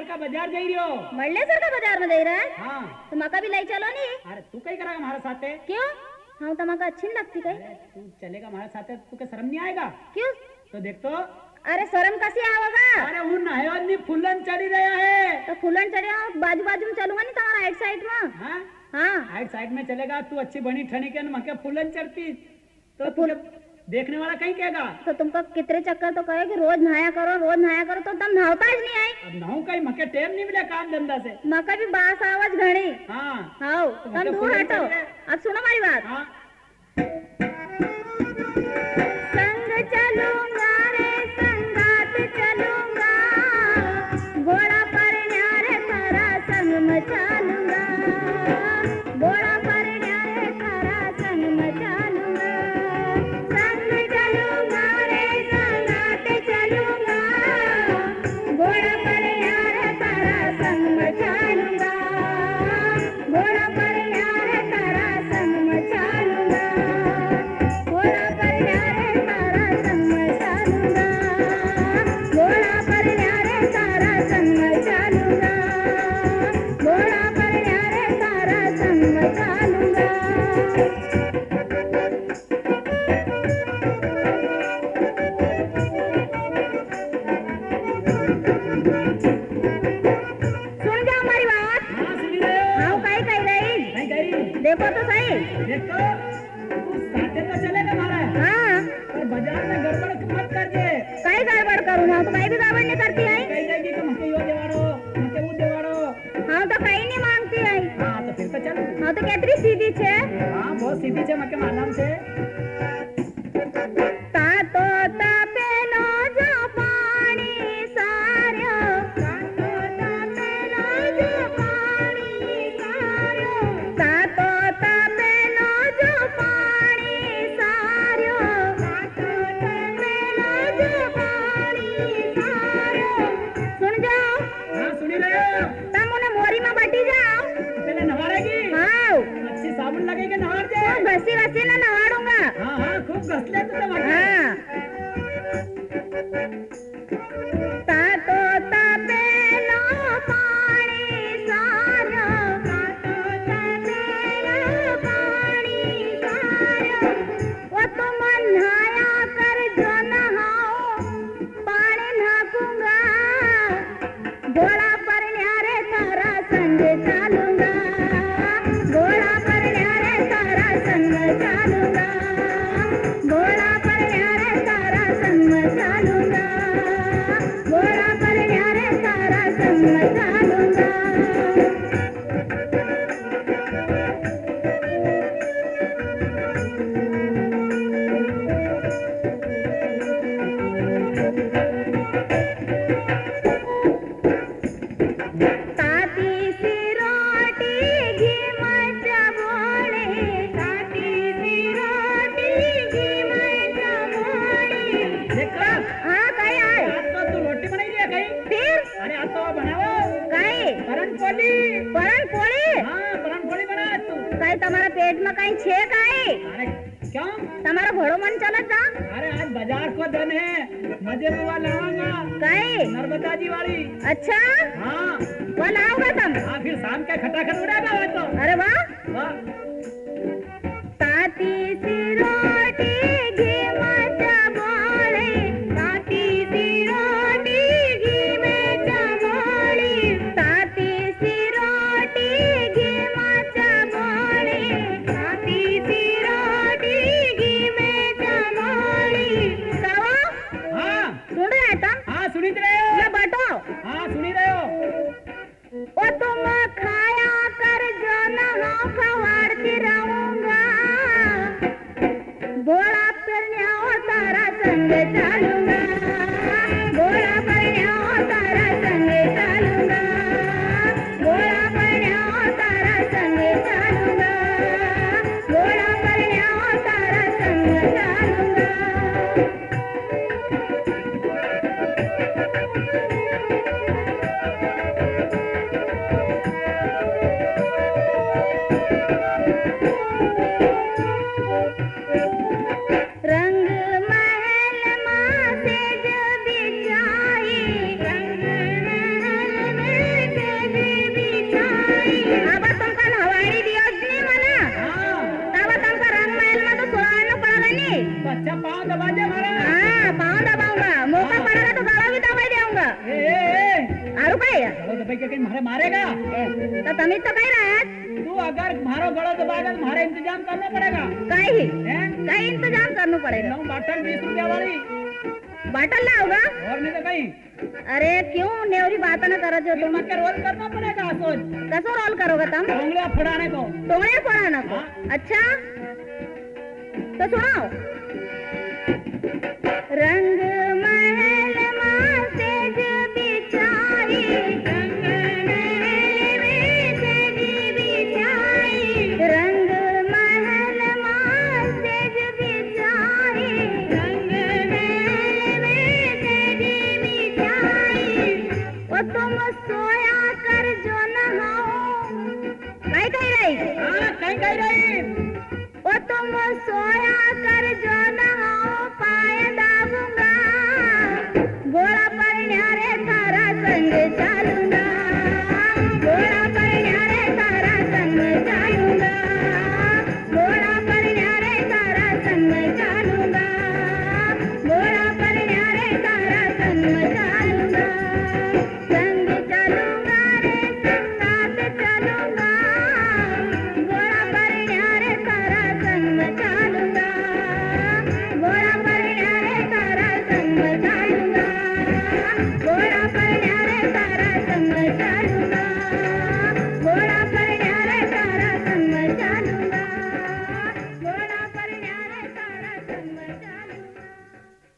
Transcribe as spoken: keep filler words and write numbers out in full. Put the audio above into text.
मल्लेसर का बाजार जा रही हो। मल्लेसर का बाजार में दे रहा है? हाँ। तो मका भी लाई चलो नी। अरे तू कहीं करा हमारे साथ है? क्यों? हाँ तो मका अच्छी नहीं लगती कहीं? तू चलेगा हमारे साथ है तू क्या शर्म नहीं आएगा? क्यों? तो देख तो। अरे शर्म कैसे आवेगा? अरे वो नहे फुलन चढ़ी रहा है। तो फुलन चढ़िया बाजू बाजू में चलूंगा नहीं तुम्हारा राइट साइड में। हाँ हाँ राइट साइड में चलेगा तू अच्छी बनी ठनी के मके फुलन चढ़ती तो फुल देखने वाला कहीं कहेगा। तो तुमको कितने चक्कर तो कहे कि रोज नहाया करो रोज नहाया करो तो तुम नहाता ही नहीं आई। अब नहाऊ कहीं मके टेम नहीं मिले काम धंधा से। मका भी बास आवाज घड़ी। हाँ हाँ तुम दूर हटो। अब सुनो हमारी बात। हाँ। संग चलूंगा रे संगात चलूंगा घोड़ा पर न्यारे तारा संग में चलूंगा घोड़ा पर न्यारे तारा संग में चलूंगा संग चलूंगा रे संगात चलूंगा घोड़ा पर न्यारे तारा संग में चलूंगा घोड़ा पर न्यारे तारा संग में चलूंगा घोड़ा पर न्यारे तारा संग में चलूंगा घोड़ा पर न्यारे तारा संग में चलूंगा घोड़ा पर न्यारे तारा संग में चलूंगा। सुन जाओ हमारी बात। हाँ सुनी रहे हो। हाँ कहीं कहीं रही नहीं गई। देखो तो सही। देखो तू साथे तो चलेगा हमारा। हाँ पर बाजार में गड़बड़ मत कर दे। कहीं गड़बड़ करूँगा तो कहीं भी गड़बड़ नहीं करती है। कहीं कहीं तो मके यो देवाड़ो मके वो देवाड़ो। हाँ तो कहीं नहीं मांगती है। हाँ तो फिर तो चल। हाँ तो कितनी सीधी छे। हाँ बहुत सीधी छे मके मालूम से। तातो तापेलो जो पानी सार्यो तातो तापेलो जो पानी सार्यो तातो तापेलो जो पानी सार्यो तातो तापेलो जो पानी सार्यो। सुन जाओ। हाँ सुनी रहे हो। तुम उन्हें मोरी में बटी जाओ। पहले नहारेगी। हाँ अच्छी साबुन लगेगी नहार दे। घसी घसी ना नहाड़ूंगा। हाँ हाँ खूब घस ले तू तो मके। हाँ तातो तापेलो पानी सार्यो तातो तापेलो पानी सार्यो वो तुम नहाया कर जो नहाओ पानी नाकूंगा घोड़ा पर न्यारे तारा संग चलूंगा घोड़ा पर न्यारे तारा संग चलूंगा घोड़ा पर न्यारे तारा संग चलूंगा घोड़ा पर न्यारे तारा संग चलूंगा। ताती सी रोटी घी में चबोले ताती सी रोटी घी में चबोले। देखो। हाँ कहीं आए। आज तो तू रोटी बनाई दिया कहीं। फिर अरे आज तो बनाओ। कहीं परन पोली। परन पोली। हाँ परन पोली बना तू। कहीं तुम्हारा पेट में कहीं छेक आई। अरे क्यों? तुम्हारा घोड़ो मन चलत जा। अरे आज बाजार को दिन है मजे में वाला लाऊंगा। कहीं नर्मदा जी वाली। अच्छा हाँ वो लाओगे तुम। हाँ फिर शाम का खटाखट उड़ेगा वो तो। अरे वाह। वाह। ताती सी रोटी घी में चबोले ताती सी रोटी घी में चबोले ताती सी रोटी घी में चबोले ताती सी रोटी घी में चबोले। कहो हाँ सुन रहे हैं तुम? हाँ सुनी रहे हो। ये बटो हाँ सुनी रहे हो। वो तुम खाया कर जो नहाओ खवाड़ती रहूंगा घोड़ा पर न्याओ तारा संग चलूंगा घोड़ा पर न्याओ तारा संग चलूंगा घोड़ा पर न्याओ तारा संग चलूंगा घोड़ा पर न्याओ तारा संग चलूंगा। रंग महल माँ से जो बिछाई रंग महल में तमी तो कही रहा है तू अगर मारो गड़ो दबाएगा तो मारे इंतजाम करना पड़ेगा। कहीं हैं? कहीं इंतजाम करना पड़ेगा। नौ बाटल बीस रुपया वाली बाटल ला होगा और नहीं तो कहीं अरे क्यों नेवरी बात न करो जो तुम के रोल करना पड़ेगा। सोच कसो रोल करोगे तुम उंगलियां फड़ाने को टोंगड़े पड़ाना को हाँ। अच्छा तो सुनाओ रंग महल मां सेज बिछाई रंग महल में सेज बिछाई रंग महल मां सेज बिछाई रंग महल में सेज बिछाई ओ तुम सोया कर जो नहाओ कहीं कहीं रही हाँ कहीं कहीं रही ओ तुम सोया कर जो नहाओ पाए दाबूंगा घोड़ा पर न्यारे तारा संग चालूंगा घोड़ा पर न्यारे तारा संग चालूंगा घोड़ा पर न्यारे तारा संग चालूंगा घोड़ा पर न्यारे तारा संग चालूंगा संग चालूंगा रे संगात चालूंगा घोड़ा पर न्यारे तारा संग चालूंगा घोड़ा पर न्यारे तारा संग चालूंगा घोड़ा पर न्यारे तारा संग चालूंगा